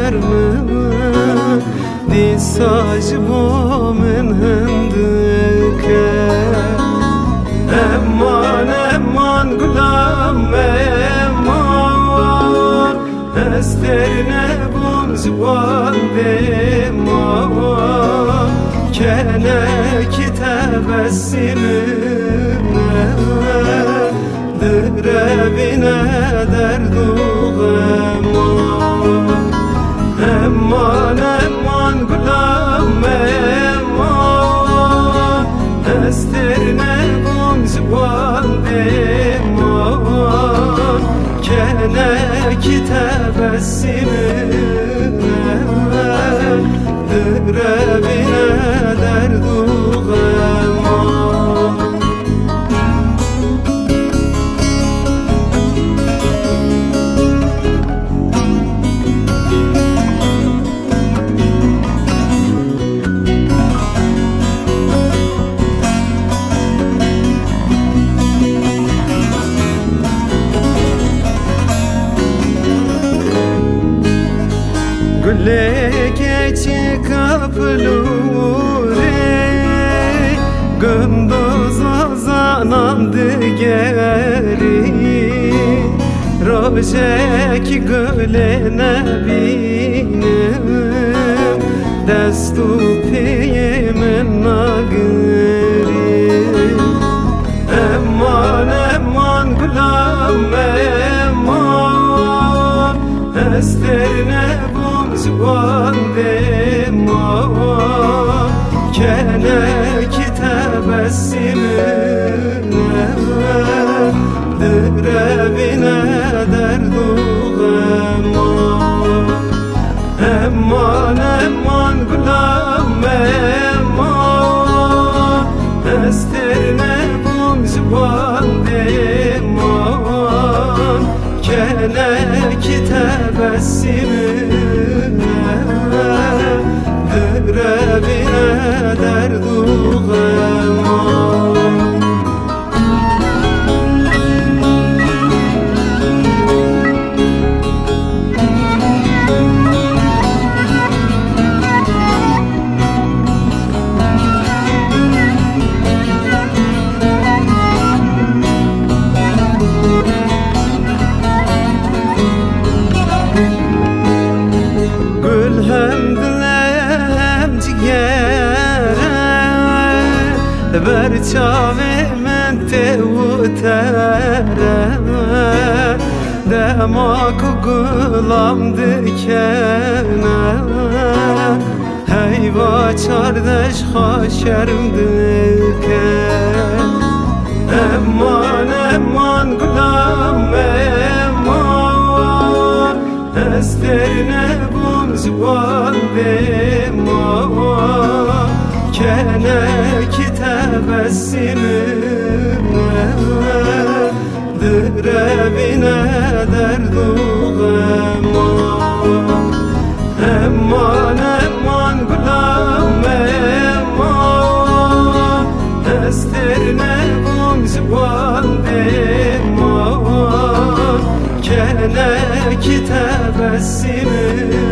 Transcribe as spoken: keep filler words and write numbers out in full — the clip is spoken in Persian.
شرم دی ساج با من هندکه امان امان گلم امان استر نبون زبان بیمان کنه کی تبسیم در بینه درد و غم امان امان گلم امان استر نبون زبان بیمان کنه کی تبسیم در بینه درد و غم Leke kapılure gündüz azanam digeri Rojeki gülene binem Destu piyemin nagiri Eman eman gulam eman Esterine زبان بیمان کنه کی تبسیم در بینه درد و غم امان امان گلم امان استر نبون زبان بیمان کنه کی تبسیم در بینه درد و غم گل هم دلم جگر بر چاو من توتره دماغ گلم دکنه هی با چاردش خوشرم دکن امان امان گلم امان استر نبون زبان بیمان کنه کی تبسیم در بینه درد و غم امان امان گلم امان استر نبون زبان بیمان کنه کی تبسیم